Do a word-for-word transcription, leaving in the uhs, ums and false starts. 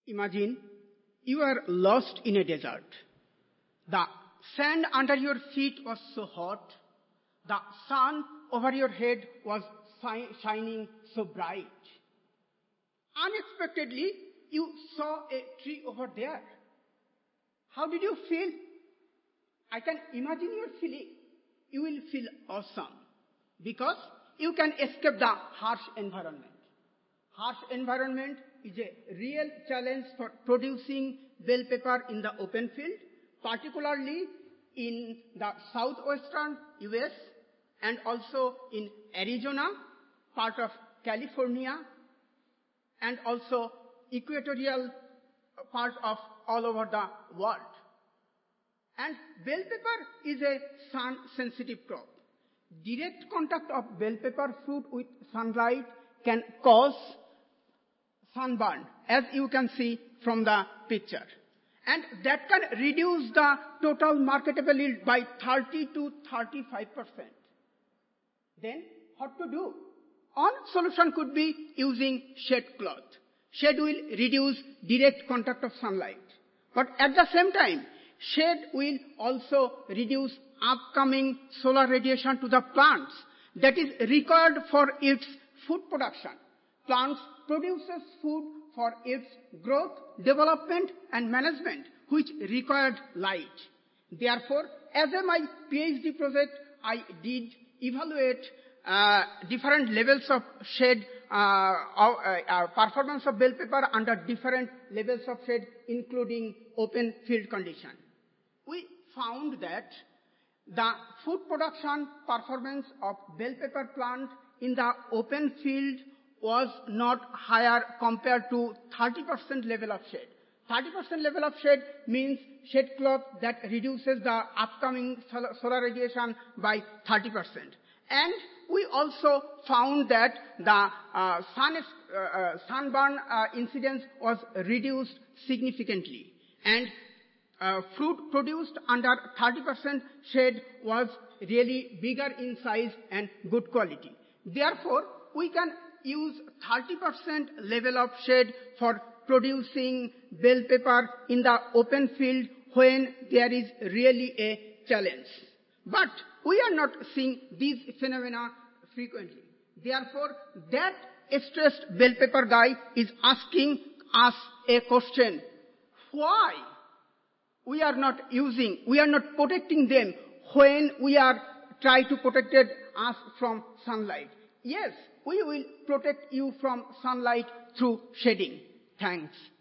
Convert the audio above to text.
Imagine you are lost in a desert. The sand under your feet was so hot. The sun over your head was shining so bright. Unexpectedly, you saw a tree over there. How did you feel? I can imagine your feeling. You will feel awesome because you can escape the harsh environment. Harsh environment is a real challenge for producing bell pepper in the open field, particularly in the southwestern U S and also in Arizona, part of California, and also equatorial part of all over the world. And bell pepper is a sun-sensitive crop. Direct contact of bell pepper fruit with sunlight can cause sunburn, as you can see from the picture. And that can reduce the total marketable yield by thirty to thirty-five percent. Then, what to do? One solution could be using shade cloth. Shade will reduce direct contact of sunlight. But at the same time, shade will also reduce upcoming solar radiation to the plants that is required for its food production. Plants produces food for its growth, development and management, which required light. Therefore, as in my PhD project, I did evaluate uh, different levels of shade, uh, uh, uh, performance of bell pepper under different levels of shade, including open field condition. We found that the food production performance of bell pepper plant in the open field was not higher compared to thirty percent level of shade. thirty percent level of shade means shade cloth that reduces the upcoming solar radiation by thirty percent. And we also found that the uh, sun, uh, uh, sunburn uh, incidence was reduced significantly. And uh, fruit produced under thirty percent shade was really bigger in size and good quality. Therefore, we can use thirty percent level of shade for producing bell pepper in the open field when there is really a challenge. But we are not seeing these phenomena frequently. Therefore, that stressed bell pepper guy is asking us a question. Why we are not using, we are not protecting them when we are trying to protect us from sunlight? Yes, we will protect you from sunlight through shading. Thanks.